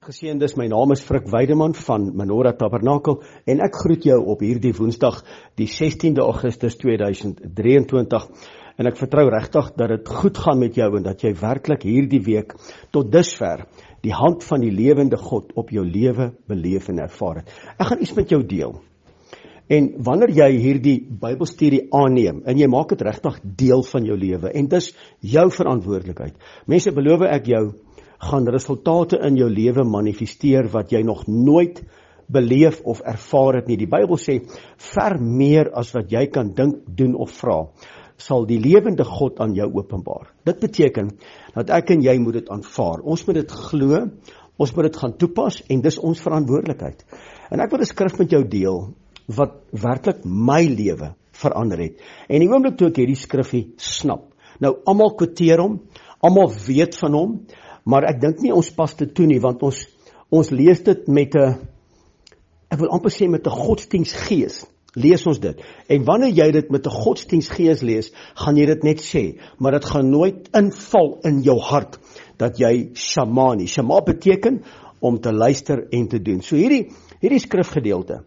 Geseëndes, my naam is Frik Weideman van Menorah Tabernakel en ek groet jou op hierdie Woensdag, die 16de Augustus 2023 en ek vertrou regtig dat dit goed gaan met jou en dat jy werklik hierdie week tot dusver die hand van die lewende God op jou lewe beleef en ervaar het. Ek gaan iets met jou deel. En wanneer jy hierdie Bybelstudie aanneem en jy maak dit regtig deel van jou lewe en dis jou verantwoordelikheid. Mense, beloof ek jou, gaan resultate in jou lewe manifesteer wat jy nog nooit beleef of ervaar het nie. Die Bybel sê, ver meer as wat jy kan dink, doen of vra, sal die lewende God aan jou openbaar. Dit beteken, dat ek en jy moet dit aanvaar. Ons moet dit glo, ons moet dit gaan toepas, en dis ons verantwoordelikheid. En ek wil 'n skrif met jou deel, wat werklik my lewe verander het. En die oomblik toe ek hierdie skrifgie snap. Nou, almal quoteer hom, almal weet van hom, maar ek dink nie ons pas dit toe nie, want ons lees dit met 'n, ek wil amper sê met 'n godsdienstgees, lees ons dit. En wanneer jy dit met 'n godsdienstgees lees, gaan jy dit net sê, maar dit gaan nooit inval in jou hart, dat jy shama nie. Shama beteken om te luister en te doen. So hierdie skrifgedeelte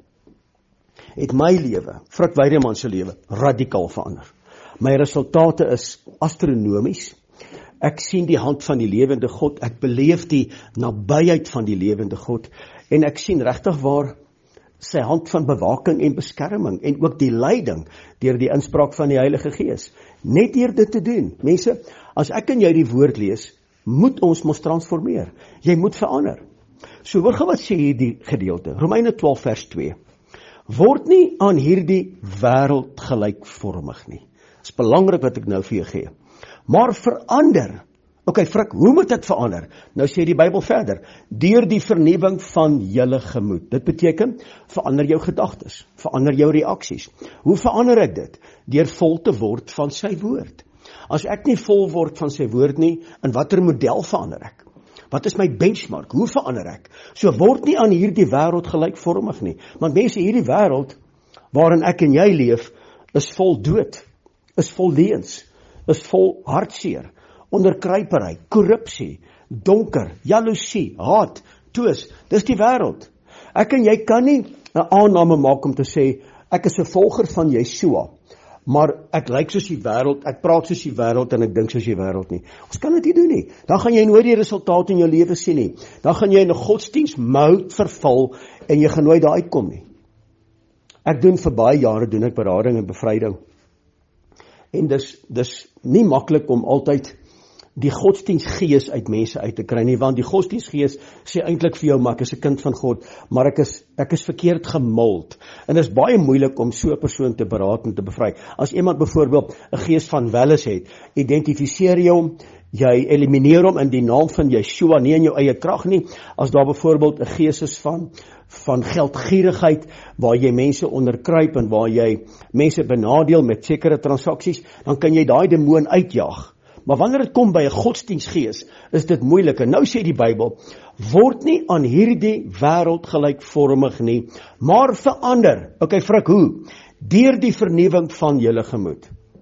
het my lewe, Frik Weideman se lewe, radikaal verander. My resultate is astronomies. Ek sien die hand van die lewende God, ek beleef die nabyheid van die lewende God, en ek sien regtig waar sy hand van bewaking en beskerming, en ook die leiding deur die inspraak van die Heilige Gees. Net deur dit te doen. Mense, as ek en jy die woord lees, moet ons mos transformeer. Jy moet verander. So hoor wat sê hierdie gedeelte, Romeine 12 vers 2. Word nie aan hierdie wêreld gelykvormig nie. Dit is belangrik wat ek nou vir jou gee. Maar verander. Okay, Frik, hoe moet ek verander? Nou sê die Bybel verder, deur die vernuwing van julle gemoed. Dit beteken, verander jou gedagtes, verander jou reaksies. Hoe verander ek dit? Deur vol te word van sy woord. As ek nie vol word van sy woord nie, in watter model verander ek? Wat is my benchmark? Hoe verander ek? So word nie aan hierdie wêreld gelykvormig nie. Want mense, hierdie wêreld waarin ek en jy leef, is vol dood, is vol leuns, is vol hartseer, onderkruipery, korrupsie, donker, jaloesie, haat, twis. Dis die wêreld. Ek en jy kan nie 'n aanname maak om te sê, ek is 'n volger van Yeshua, maar ek lyk soos die wêreld, ek praat soos die wêreld en ek dink soos die wêreld nie. Ons kan dit nie doen nie. Dan gaan jy nooit die resultate in jou lewe sien nie. Dan gaan jy in 'n godsdienstmout verval en jy gaan nooit daar uitkom nie. Ek doen vir baie jare doen ek berading en bevryding. En dis nie maklik om altyd die godsdienstgees uit mense uit te kry nie, want die godsdienstgees sê eintlik vir jou, maar ek is 'n kind van God, maar ek is verkeerd gemold. En dit is baie moeilik om so 'n persoon te beraad en te bevry. As iemand byvoorbeeld 'n gees van welles het, identifiseer jy hom, jy elimineer hom in die naam van Yeshua, nie in jou eie krag nie. As daar byvoorbeeld 'n gees is van geldgierigheid, waar jy mense onderkruip en waar jy mense benadeel met sekere transaksies, dan kan jy daai demoon uitjaag. Maar wanneer dit kom by 'n godsdienstgees, is dit moeilik. En nou sê die Bybel, word nie aan hierdie wêreld gelykvormig nie, maar verander. Okay, Frik, hoe? Deur die vernuwing van julle gemoed.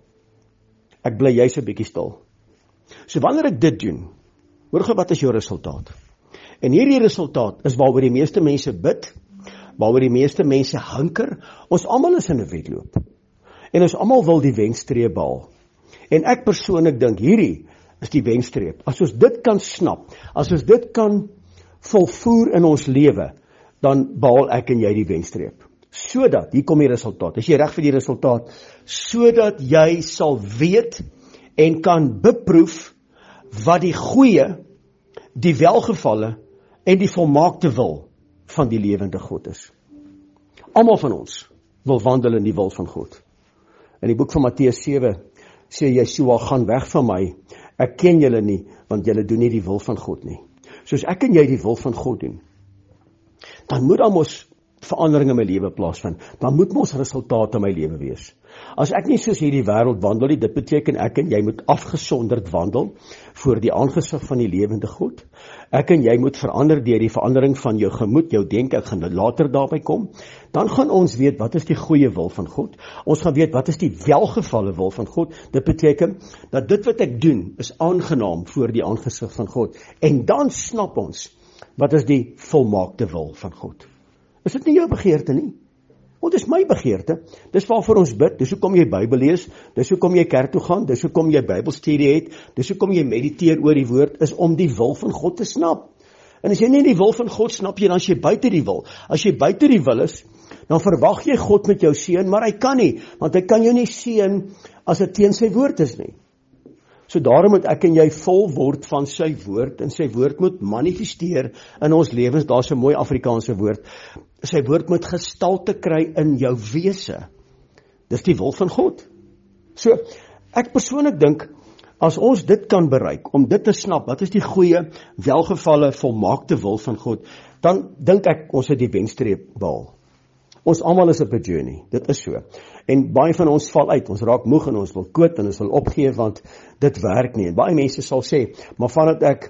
Ek bly jy's 'n bietjie stil. So wanneer ek dit doen, hoor wat is jou resultaat? En hierdie resultaat is waaroor die meeste mense bid, waaroor die meeste mense hunker. Ons almal is in 'n wedloop. En ons almal wil die wenstreep behaal. En ek persoonlik dink, hierdie is die wenstreep. As ons dit kan snap, as ons dit kan volvoer in ons lewe, dan behaal ek en jy die wenstreep. Sodat, hier kom die resultaat, is jy reg vir die resultaat? Sodat jy sal weet en kan beproef wat die goeie, die welgevalle en die volmaakte wil van die lewende God is. Almal van ons wil wandel in die wil van God. In die boek van Matteus 7 sê Yeshua, gaan weg van my, ek ken julle nie, want julle doen nie die wil van God nie. Soos ek en jy die wil van God doen, dan moet dan ons verandering in my lewe plaasvind, dan moet ons resultate in my lewe wees. As ek nie soos hierdie wêreld wandel nie, dit beteken ek en jy moet afgesonderd wandel voor die aangesig van die lewende God. Ek en jy moet verander deur die verandering van jou gemoed, jou denke, ek gaan later daarby kom. Dan gaan ons weet wat is die goeie wil van God. Ons gaan weet wat is die welgevalle wil van God. Dit beteken dat dit wat ek doen is aangenaam voor die aangesig van God. En dan snap ons Wat is die volmaakte wil van God? Is dit nie jou begeerte nie? Want dis my begeerte, dis waarvoor ons bid, dis hoekom jy Bybel lees, dis hoekom jy kerk toe gaan, dis hoekom jy Bybelstudie het, dis hoekom jy mediteer oor die woord, is om die wil van God te snap. En as jy nie die wil van God snap jy, dan is jy buite die wil. As jy buite die wil is, dan verwag jy God met jou seën, maar hy kan nie, want hy kan jou nie seën as dit teen sy woord is nie. So daarom moet ek en jy vol word van sy woord, en sy woord moet manifesteer in ons lewens. Daar's 'n mooi Afrikaanse woord. Sy woord moet gestalte kry in jou wese. Dis die wil van God. So, ek persoonlik dink, as ons dit kan bereik, om dit te snap, wat is die goeie, welgevalle, volmaakte wil van God, dan dink ek, ons het die wenstreep behaal. Ons almal is op 'n journey, dit is so. En baie van ons val uit, ons raak moeg en ons wil quit en ons wil opgee, want dit werk nie. En baie mense sal sê, maar vandat ek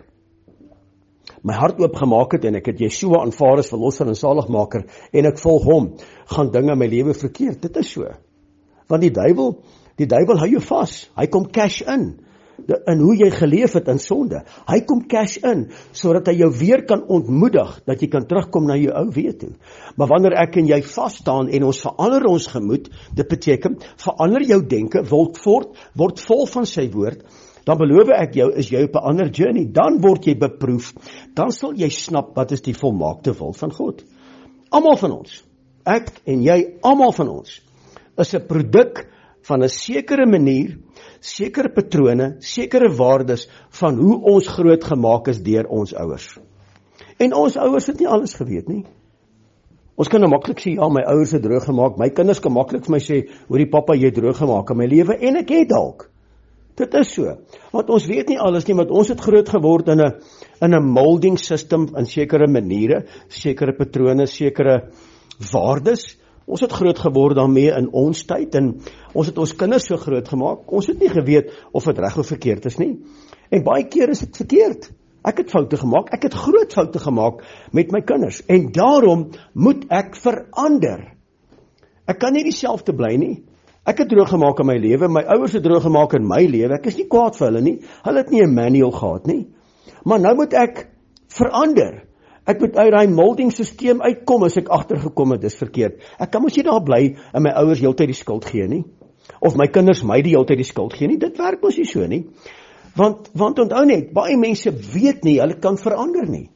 my hart oopgemaak het en ek het Yeshua aanvaar as verlosser en saligmaker en ek volg hom, gaan dinge in my lewe verkeerd. Dit is so. Want die duiwel hou jou vas. Hy kom cash in hoe jy geleef het in sonde. Hy kom cash in, sodat hy jou weer kan ontmoedig, dat jy kan terugkom na jou ou weë toe. Maar wanneer ek en jy vas staan en ons verander ons gemoed, dit beteken, verander jou denke, word vol van sy woord, dan beloof ek jou, is jy op 'n ander journey, dan word jy beproef, dan sal jy snap wat is die volmaakte wil van God. Almal van ons, ek en jy, almal van ons, is 'n produk van 'n sekere manier, sekere patrone, sekere waardes van hoe ons groot gemaak is deur ons ouers. En ons ouers het nie alles geweet nie. Ons kan nou maklik sê, ja, my ouers het droog gemaak, my kinders kan maklik vir my sê, hoorie pappa, jy het droog gemaak in my lewe, en ek het dalk. Dit is so, want ons weet nie alles nie, want ons het groot geword in 'n molding system, in sekere maniere, sekere patrone, sekere waardes. Ons het groot geword daarmee in ons tyd, en ons het ons kinders so groot gemaak, ons het nie geweet of dit reg of verkeerd is nie. En baie keer is dit verkeerd. Ek het foute gemaak, ek het groot foute gemaak met my kinders, en daarom moet ek verander. Ek kan nie dieselfde bly nie. Ek het droog gemaak in my lewe, my ouers het droog gemaak in my lewe, ek is nie kwaad vir hulle nie, hulle het nie 'n manual gehad nie. Maar nou moet ek verander. Ek moet uit daai molding stelsel uitkom as ek agtergekom het, dis verkeerd. Ek kan mos nie daar bly en my ouers heeltyd die skuld gee nie. Of my kinders my die heeltyd die skuld gee nie. Dit werk mos nie so nie. Want onthou net, baie mense weet nie, hulle kan verander nie.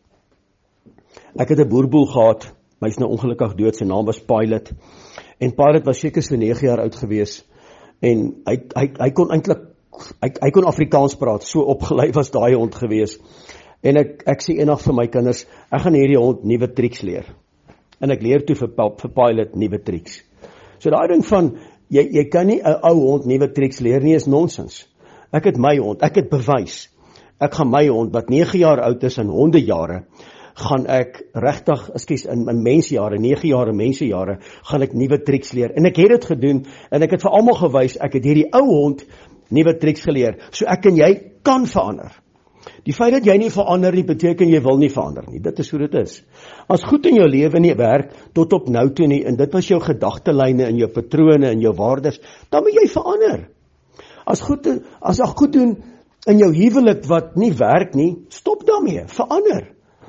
Ek het 'n boerboel gehad, hy is nou ongelukkig dood, sy naam was Pilot. En Pilot was seker so 9 jaar oud gewees. En hy kon eintlik, hy kon Afrikaans praat, so opgelei was daai hond gewees. En ek sê eendag vir my kinders, ek gaan hierdie hond nuwe triks leer. En ek leer toe vir Pilot nuwe triks. So daai ding van, jy kan nie 'n ou hond nuwe triks leer nie, is nonsens. Ek het my hond, ek het bewys. Ek gaan my hond, wat 9 jaar oud is in hondejare, gaan ek regtig, in mensjare, 9 jaar in mensjare, gaan ek nuwe triks leer. En ek het dit gedoen, en ek het vir almal gewys, ek het hierdie ou hond nuwe triks geleer. So ek en jy kan verander. Die feit dat jy nie verander nie, beteken jy wil nie verander nie. Dit is hoe dit is. As goed in jou lewe nie werk, tot op nou toe nie, en dit was jou gedagtelyne, en jou patrone, en jou waardes, dan moet jy verander. As goed doen in jou huwelik wat nie werk nie, stop daarmee, verander.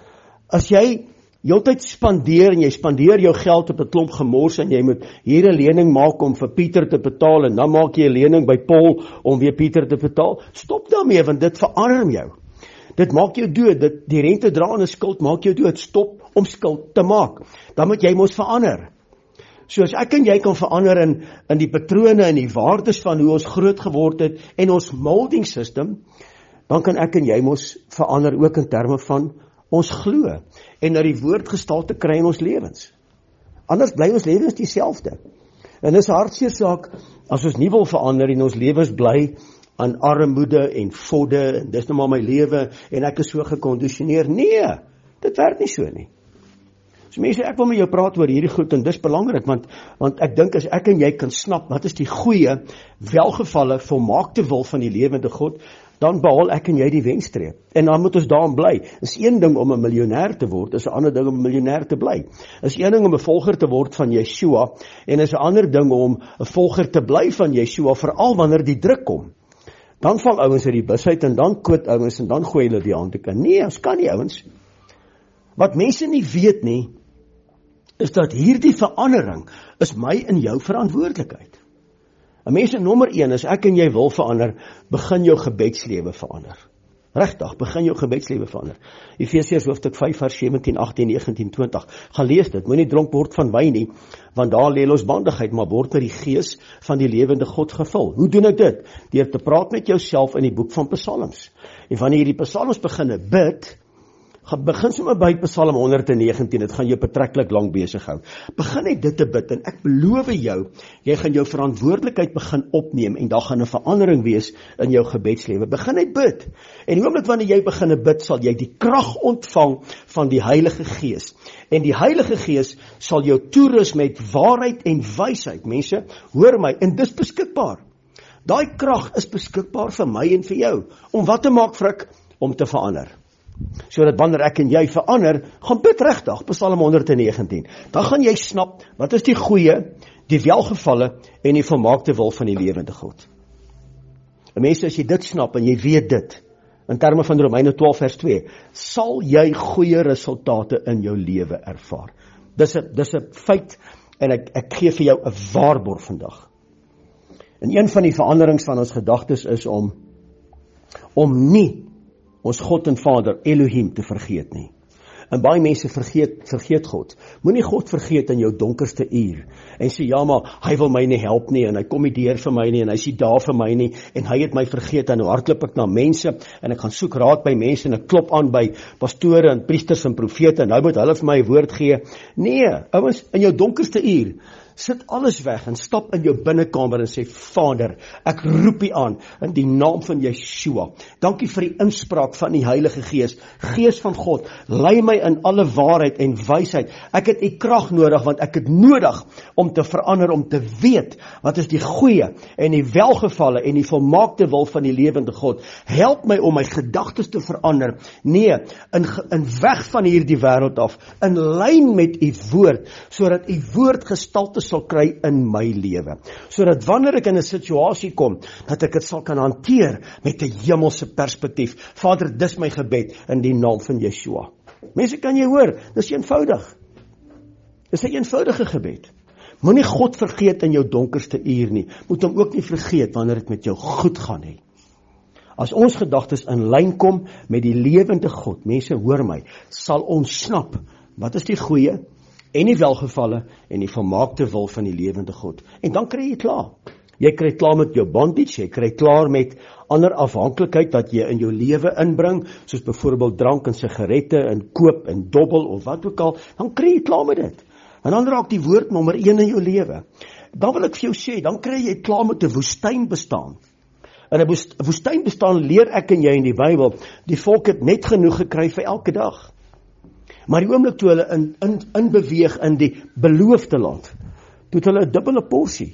As jy heeltyd spandeer, en jy spandeer jou geld op 'n klomp gemors, en jy moet hier 'n lening maak om vir Pieter te betaal, en dan maak jy 'n lening by Paul om weer Pieter te betaal, stop daarmee, want dit verarm jou. Dit maak jou dood, die rente draande skuld maak jou dood, stop om skuld te maak. Dan moet jy mos verander. So as ek en jy kan verander in die patrone en die waardes van hoe ons groot geword het, en ons molding system, dan kan ek en jy mos verander ook in terme van ons glo, en na die woord gestalte kry in ons lewens. Anders bly ons lewens dieselfde. En dis 'n hartseer saak, as ons nie wil verander en ons lewens bly aan armoede en vodde, en dis nou maar my lewe, en ek is so gekondisioneer. Nee, dit werk nie so nie. So mense, ek wil met jou praat oor hierdie goed, en dis belangrik, want ek dink as ek en jy kan snap, wat is die goeie, welgevalle, volmaakte wil van die lewende God, dan behaal ek en jy die wenstreep. En dan moet ons daarin bly. Is een ding om 'n miljonair te word, is 'n ander ding om 'n miljonair te bly. Is een ding om 'n volger te word van Yeshua, en is 'n ander ding om 'n volger te bly van Yeshua, veral wanneer die druk kom. Dan val ouens uit die bus uit, en dan quit ouens, en dan gooi hulle die handdoek in. Nee, ons kan nie ouens. Wat mense nie weet nie, is dat hierdie verandering is my en jou verantwoordelikheid. En mense, nommer 1, as ek en jy wil verander, begin jou gebedslewe verander. Regtig, begin jou gebedslewe verander. Efesiërs hoofstuk 5 vers 17, 18, 19, 20. Gaan lees dit, moenie dronk word van wyn nie, want daar lê losbandigheid, maar word met die gees van die lewende God gevul. Hoe doen ek dit? Deur te praat met jouself in die boek van Psalms. En wanneer jy die Psalms bid, begin sommer by Psalm 119, dit gaan jou betreklik lank besig hou. Begin net dit te bid, en ek beloof jou, jy gaan jou verantwoordelikheid begin opneem, en daar gaan 'n verandering wees in jou gebedslewe. Begin net bid, en die oomblik wanneer jy begin bid, sal jy die krag ontvang van die Heilige Gees, en die Heilige Gees sal jou toerus met waarheid en wysheid. Mense, hoor my, en dis beskikbaar. Daai krag is beskikbaar vir my en vir jou, om wat te maak, Frik? Om te verander. Sodat wanneer ek en jy verander, gaan bid regtig, Psalm 119. Dan gaan jy snap, wat is die goeie, die welgevalle en die volmaakte wil van die lewende God. En mense, as jy dit snap en jy weet dit, in terme van Romeine 12 vers 2, sal jy goeie resultate in jou lewe ervaar. Dis 'n feit, en ek gee vir jou 'n waarborg vandag. En een van die veranderings van ons gedagtes is om nie ons God en Vader, Elohim, te vergeet nie. En baie mense vergeet God. Moenie God vergeet in jou donkerste uur, en sê, ja, maar hy wil my nie help nie, en hy kom nie deur vir my nie, en hy is nie daar vir my nie, en hy het my vergeet, en nou hardloop ek na mense, en ek gaan soek raad by mense, en ek klop aan by pastore, en priesters, en profete, en nou moet hulle vir my 'n woord gee. Nee, ouens, in jou donkerste uur, sit alles weg, en stap in jou binnekamer, en sê, Vader, ek roep U aan, in die naam van Yeshua. Dankie vir die inspraak van die Heilige Gees, Gees van God, lei my in alle waarheid en wysheid. Ek het U krag nodig, want ek het nodig om te verander, om te weet, wat is die goeie, en die welgevalle, en die volmaakte wil van die lewende God. Help my om my gedagtes te verander, nee, in weg van hierdie wêreld af, in lyn met U woord, sodat U woord gestalte sal kry in my lewe, sodat wanneer ek in 'n situasie kom, dat ek dit sal kan hanteer met 'n hemelse perspektief. Vader, dis my gebed in die naam van Yeshua. Mense, kan jy hoor, dis eenvoudig. Dis 'n eenvoudige gebed. Moenie God vergeet in jou donkerste uur nie, moet hom ook nie vergeet wanneer dit met jou goed gaan nie. As ons gedagtes in lyn kom met die lewende God, mense, hoor my, sal ons snap, wat is die goeie, en die welgevalle, en die volmaakte wil van die lewende God. En dan kry jy klaar. Jy kry klaar met jou bondage, jy kry klaar met ander afhanklikheid wat jy in jou lewe inbring, soos byvoorbeeld drank en sigarette, en koop, en dobbel, of wat ook al, dan kry jy klaar met dit. En dan raak die woord nommer 1 in jou lewe. Dan wil ek vir jou sê, dan kry jy klaar met 'n woestyn bestaan. In 'n woestyn bestaan leer ek en jy in die Bybel, die volk het net genoeg gekry vir elke dag. Maar die oomblik toe hulle in beweeg in die beloofde land, toe het hulle 'n dubbele porsie.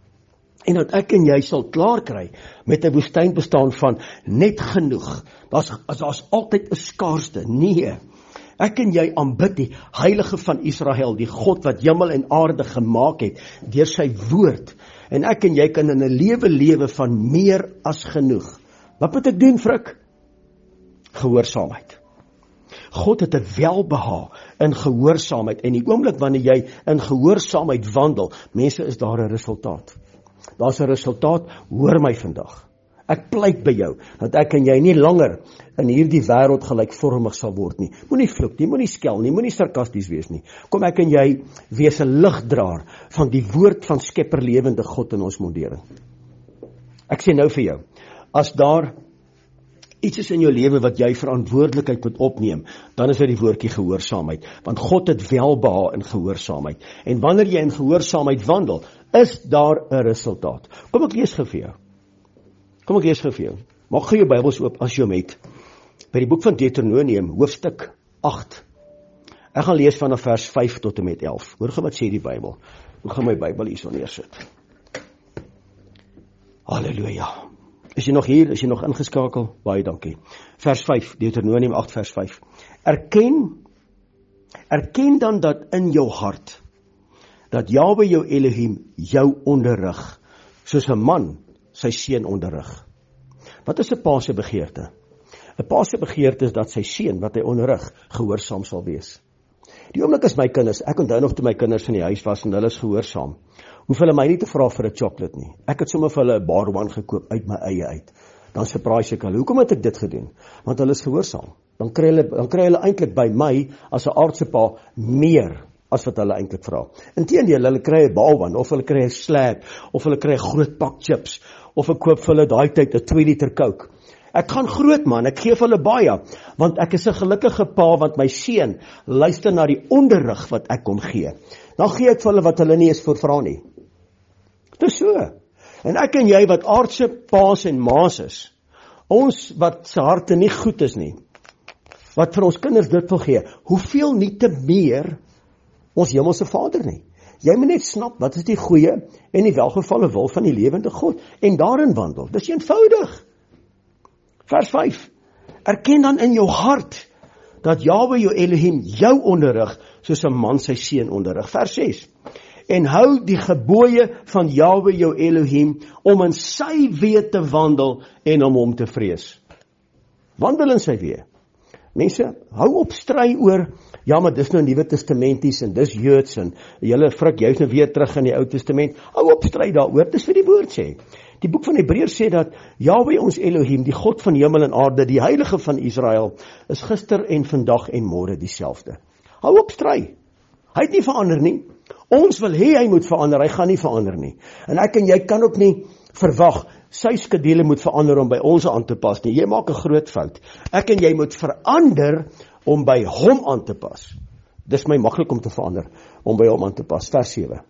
En dat ek en jy sal klaar kry met 'n woestyn bestaan van net genoeg. Daar's altyd 'n skaarste. Nee, ek en jy aanbid die Heilige van Israel, die God wat hemel en aarde gemaak het, deur sy woord. En ek en jy kan in 'n lewe van meer as genoeg. Wat moet ek doen, Frik? Gehoorsaamheid. God het 'n welbehaag in gehoorsaamheid, en die oomblik wanneer jy in gehoorsaamheid wandel, mense, is daar 'n resultaat. Daar's 'n resultaat, hoor my vandag. Ek pleit by jou, dat ek en jy nie langer in hierdie wêreld gelykvormig sal word nie. Moenie vloek nie, moenie skel nie, moenie sarkasties wees nie. Kom ek en jy wees 'n ligdraer van die woord van Skepper lewende God in ons mondering. Ek sê nou vir jou, as daar iets is in jou lewe wat jy verantwoordelikheid moet opneem, dan is dit die woordjie gehoorsaamheid, want God het welbehaag in gehoorsaamheid, en wanneer jy in gehoorsaamheid wandel, is daar 'n resultaat. Kom ek lees gou vir jou. Maak gou jou Bybels oop as jy hom het, by die boek van Deuteronomium, hoofstuk 8. Ek gaan lees vanaf vers 5 tot en met 11. Hoor gou wat sê die Bybel. Ek gaan my Bybel hierso neersit. Halleluja. Is jy nog hier? Is jy nog ingeskakel? Baie dankie. Vers 5, Deuteronomium 8 vers 5. Erken dan dat in jou hart, dat Jahwe jou Elohim jou onderrig, soos 'n man sy seun onderrig. Wat is 'n pa se begeerte? 'n pa se begeerte is dat sy seun wat hy onderrig gehoorsaam sal wees. Die oomblik as my kinders, ek onthou nog toe my kinders in die huis was en hulle is gehoorsaam, hoef hulle my nie te vra vir 'n chocolate nie. Ek het sommer vir hulle 'n Barwan gekoop uit my eie uit. Dan surprise ek hulle. Hoekom het ek dit gedoen? Want hulle is gehoorsaam. Dan kry hulle eintlik by my as 'n aardse pa meer as wat hulle eintlik vra. Inteendeel, hulle kry 'n Barwan of hulle kry 'n slab of hulle kry 'n groot pak chips of ek koop vir hulle daai tyd 'n 2 liter Coke. Ek gaan groot man, ek gee vir hulle baie, want ek is 'n gelukkige pa, want my seun luister na die onderrig wat ek hom gee. Dan gee ek vir hulle wat hulle nie eens vra nie. Dis so. En ek en jy wat aardse paas en maas is, ons wat se harte nie goed is nie, wat vir ons kinders dit wil gee, hoeveel nie te meer ons hemelse Vader nie. Jy moet net snap, wat is die goeie en die welgevalle wil van die lewende God, en daarin wandel. Dis eenvoudig. Vers 5, erken dan in jou hart, dat Jahwe jou Elohim jou onderrig, soos 'n man sy seun onderrig. Vers 6, en hou die gebooie van Jahwe jou Elohim, om in sy weë te wandel, en om hom te vrees. Wandel in sy weë. Mense, hou op stry oor, ja, maar dis nou Nuwe Testamenties, en dis Joods, en julle frik juist nou weer terug in die Ou Testament. Hou op stry daaroor, dis vir die woord sê. Die boek van Hebreërs sê dat Jahwe ons Elohim, die God van hemel en aarde, die heilige van Israel, is gister en vandag en môre dieselfde. Hou op stry. Hy het nie verander nie. Ons wil hê hy moet verander, hy gaan nie verander nie. En ek en jy kan ook nie verwag, sy skedule moet verander om by ons aan te pas nie. Jy maak 'n groot fout. Ek en jy moet verander om by hom aan te pas. Dis my maklik om te verander, om by hom aan te pas. Vers 7.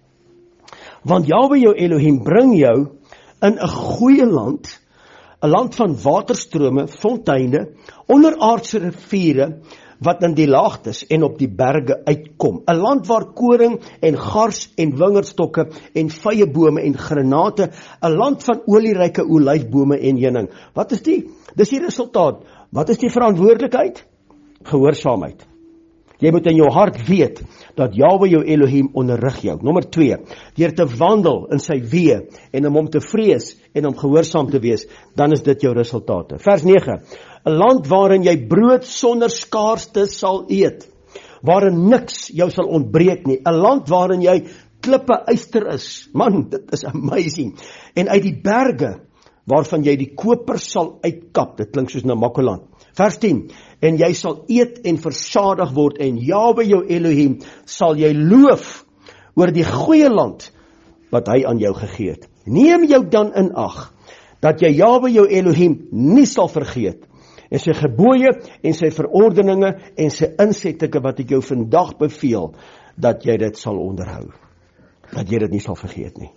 Want Jahwe jou Elohim bring jou in 'n goeie land, 'n land van waterstrome, fonteine, onderaardse riviere, wat in die laagtes en op die berge uitkom. 'n Land waar koring en gars en wingerdstokke en vyebome en granate, 'n land van olieryke olyfbome en heuning. Wat is die? Dis die resultaat. Wat is die verantwoordelikheid? Gehoorsaamheid. Jy moet in jou hart weet, dat Jahwe jou Elohim onderrig jou. Nommer 2, deur te wandel in sy weë, en om hom te vrees, en om gehoorsaam te wees, dan is dit jou resultate. Vers 9, 'n land waarin jy brood sonder skaarste sal eet, waarin niks jou sal ontbreek nie, 'n land waarin jy klippe yster is, man, dit is amazing, en uit die berge, waarvan jy die koper sal uitkap, dit klink soos Namakoland. Vers 10, en jy sal eet en versadig word, en Jahwe jou Elohim sal jy loof oor die goeie land wat hy aan jou gegee het. Neem jou dan in ag, dat jy Jahwe jou Elohim nie sal vergeet, en sy gebooie en sy verordeninge en sy insettinge wat ek jou vandag beveel, dat jy dit sal onderhou. Dat jy dit nie sal vergeet nie.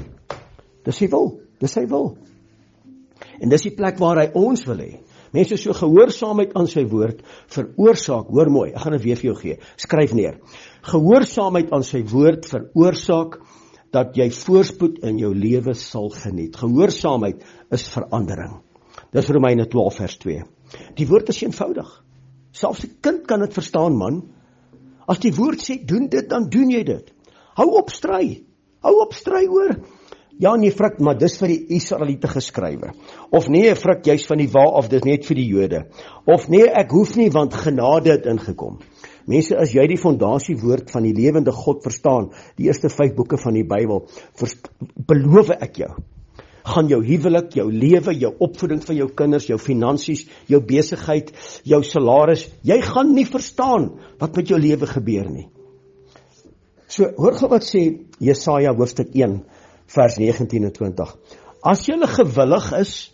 Dis sy wil, dis sy wil. En dis die plek waar hy ons wil hê. Mense, so gehoorsaamheid aan sy woord veroorsaak, hoor mooi, ek gaan dit weer vir jou gee, skryf neer. Gehoorsaamheid aan sy woord veroorsaak dat jy voorspoed in jou lewe sal geniet. Gehoorsaamheid is verandering. Dis Romeine 12 vers 2. Die woord is eenvoudig. Selfs 'n kind kan dit verstaan, man. As die woord sê, doen dit, dan doen jy dit. Hou op stry. Hou op stry oor. Ja, nee, frik, maar dis vir die Israeliete geskrywe. Of nee, frik, juist van die waar af, dis net vir die Jode. Of nee, ek hoef nie, want genade het ingekom. Mense, as jy die fondasiewoord van die lewende God verstaan, die eerste 5 boeke van die Bybel, beloof ek jou, gaan jou huwelik, jou lewe, jou opvoeding van jou kinders, jou finansies, jou besigheid, jou salaris, jy gaan nie verstaan wat met jou lewe gebeur nie. So, hoor gou wat sê Jesaja hoofstuk 1, vers 19 en 20. As julle gewillig is,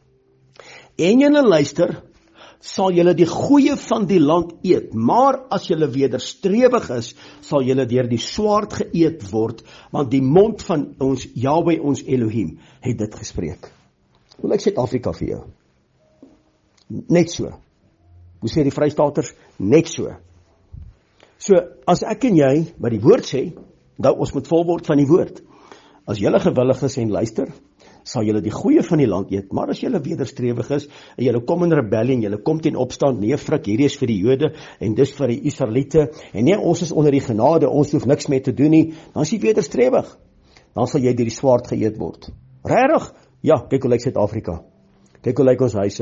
en julle luister, sal julle die goeie van die land eet, maar as julle wederstrewig is, sal julle deur die swaard geëet word, want die mond van ons Jahwe, ons Elohim, het dit gespreek. Hoe lyk Suid-Afrika vir jou? Net so. Hoe sê die Vrystaaters? Net so. So, as ek en jy, wat die woord sê, nou ons moet vol word van die woord. As julle gewillig is en luister, sal julle die goeie van die land eet, maar as julle wederstrewig is, en julle kom in rebellie, en julle kom ten opstand, nee frik, hierdie is vir die Jode, en dis vir die Israeliete, en nee, ons is onder die genade, ons hoef niks mee te doen nie, dan is jy wederstrewig, dan sal jy deur die swaard geëet word. Regtig? Ja, kyk hoe lyk Suid-Afrika, kyk hoe lyk ons huise,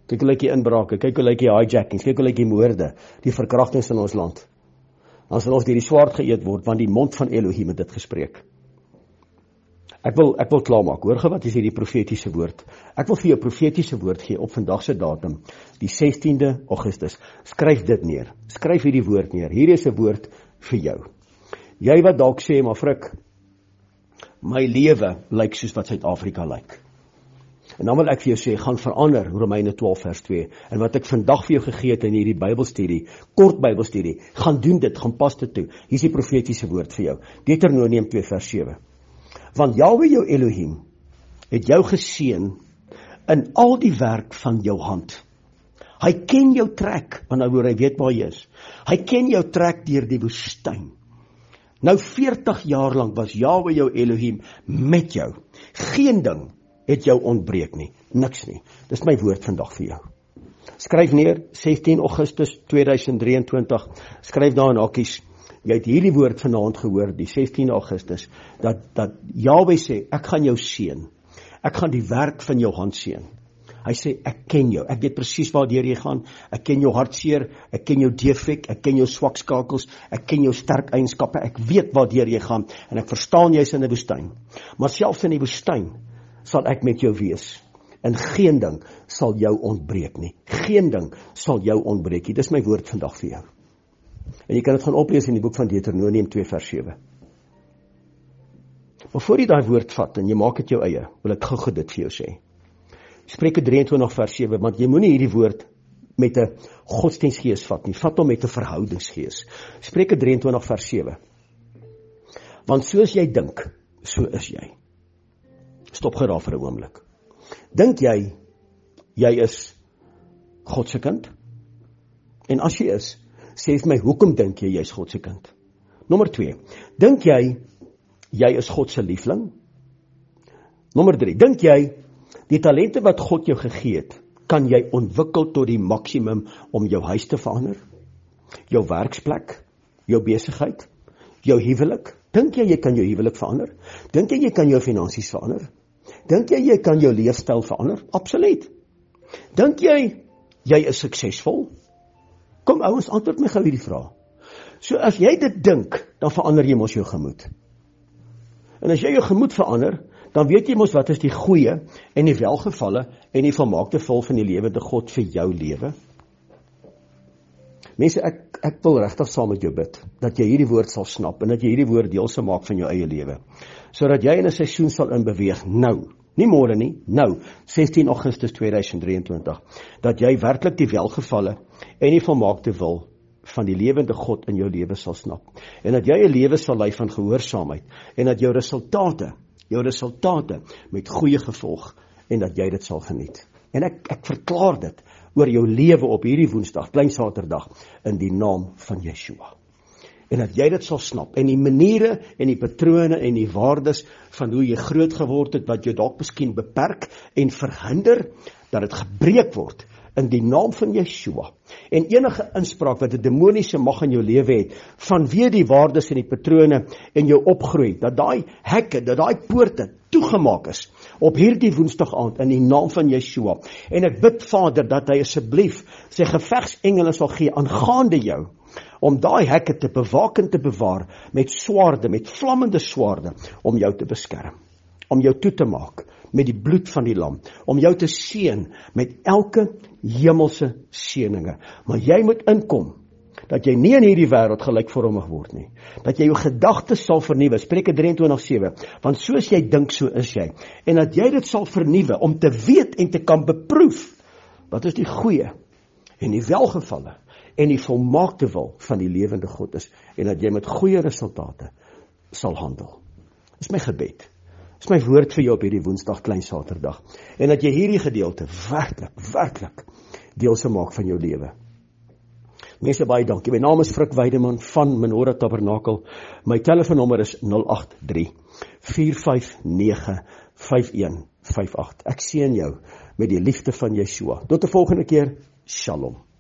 Kyk hoe lyk die inbrake, kyk hoe lyk die hijackings, kyk hoe lyk die moorde, die verkrachtings in ons land. Dan sal ons deur die swaard geëet word, want die mond van Elohim het dit gespreek. Ek wil klaarmaak, hoor ge wat is hierdie profetiese woord? Ek wil vir jou profetiese woord gee op vandag se datum, die 16de Augustus. Skryf dit neer, skryf hierdie woord neer, hier is 'n woord vir jou. Jy wat dalk sê, maar Frik, my lewe lyk soos wat Suid-Afrika lyk. En dan wil ek vir jou sê, gaan verander, Romeine 12 vers 2, en wat ek vandag vir jou gegee het in hierdie Bybelstudie, kort Bybelstudie, gaan doen dit, gaan pas dit toe. Hier is die profetiese woord vir jou, Deuteronomium 2 vers 7. Want Jahwe jou Elohim het jou geseën in al die werk van jou hand. Hy ken jou trek, want nou hy weet waar jy is. Hy ken jou trek deur die woestyn. Nou 40 jaar lank was Jahwe jou Elohim met jou. Geen ding het jou ontbreek nie, niks nie. Dis my woord vandag vir jou. Skryf neer, 16 Augustus 2023, skryf daar in hakkies, jy het hierdie woord vanaand gehoor, die 16 Augustus, dat Jahwe sê, ek gaan jou seën, ek gaan die werk van jou hand seën. Hy sê, ek ken jou, ek weet presies waardeur jy gaan, ek ken jou hartseer, ek ken jou defek, ek ken jou swak skakels, ek ken jou sterk eienskappe, ek weet waardeur jy gaan, en ek verstaan jy is in die woestyn. Maar selfs in die woestyn, sal ek met jou wees, en geen ding sal jou ontbreek nie, geen ding sal jou ontbreek nie, dis my woord vandag vir jou. En jy kan dit gaan oplees in die boek van Deuteronomium 2 vers 7. Maar voor jy daai woord vat, en jy maak dit jou eie, wil ek gou dit vir jou sê. Spreuke 23 vers 7, want jy moenie hierdie woord met 'n godsdienstgees vat nie, vat hom met 'n verhoudingsgees. Spreuke 23 vers 7. Want soos jy dink, so is jy. Stop geraaf vir 'n oomblik. Dink jy is God se kind? En as jy is, sê vir my, hoekom dink jy is God se kind? Nommer 2, dink jy is God se liefling? Nommer 3, dink jy die talente wat God jou gegee het, kan jy ontwikkel tot die maksimum om jou huis te verander? Jou werksplek, jou besigheid, jou huwelik? Dink jy kan jou huwelik verander? Dink jy kan jou finansies verander? Dink jy kan jou leefstyl verander? Absoluut. Dink jy is suksesvol? Kom ouens, antwoord my gou hierdie vraag. So as jy dit dink, dan verander jy mos jou gemoed. En as jy jou gemoed verander, dan weet jy mos wat is die goeie en die welgevalle en die volmaakte wil van die lewende God vir jou lewe. Mense, ek wil regtig saam met jou bid, dat jy hierdie woord sal snap, en dat jy hierdie woord deel sal maak van jou eie lewe, sodat jy in 'n seisoen sal inbeweeg, nou, nie môre nie, nou, 16 Augustus 2023, dat jy werklik die welgevalle en die volmaakte wil van die lewende God in jou lewe sal snap, en dat jy 'n lewe sal lei van gehoorsaamheid, en dat jou resultate met goeie gevolg, en dat jy dit sal geniet. En ek verklaar dit oor jou lewe op hierdie Woensdag, Klein Saterdag, in die naam van Yeshua. En dat jy dit sal snap, en die maniere, en die patrone, en die waardes, van hoe jy groot geword het, wat jou dalk miskien beperk, en verhinder, dat dit gebreek word, in die naam van Yeshua. En enige inspraak wat 'n demoniese mag in jou lewe het, vanweë die waardes en die patrone in jou opgroei, dat daai hekke, dat daai poorte toegemaak is, op hierdie Woensdag aand, in die naam van Yeshua. En ek bid Vader, dat hy asseblief sy gevegsengele sal gee, aangaande jou, om daai hekke te bewaak en te bewaar, met swaarde, met vlammende swaarde, om jou te beskerm, om jou toe te maak, met die bloed van die lam, om jou te seën met elke hemelse seëninge. Maar jy moet inkom, dat jy nie in hierdie wêreld gelykvormig word nie, dat jy jou gedagtes sal vernuwe, Spreuke 23:7, want soos jy dink, so is jy, en dat jy dit sal vernuwe, om te weet en te kan beproef, wat is die goeie, en die welgevalle, en die volmaakte wil van die lewende God is, en dat jy met goeie resultate sal handel. Dis my gebed. Dis my woord vir jou op hierdie Woensdag, Klein Saterdag. En dat jy hierdie gedeelte werklik deel sal maak van jou lewe. Mense, baie dankie. My naam is Frik Weideman van Menorah Tabernakel. My telefoonnommer is 083 459 5158. Ek seën jou met die liefde van Yeshua. Tot die volgende keer. Shalom.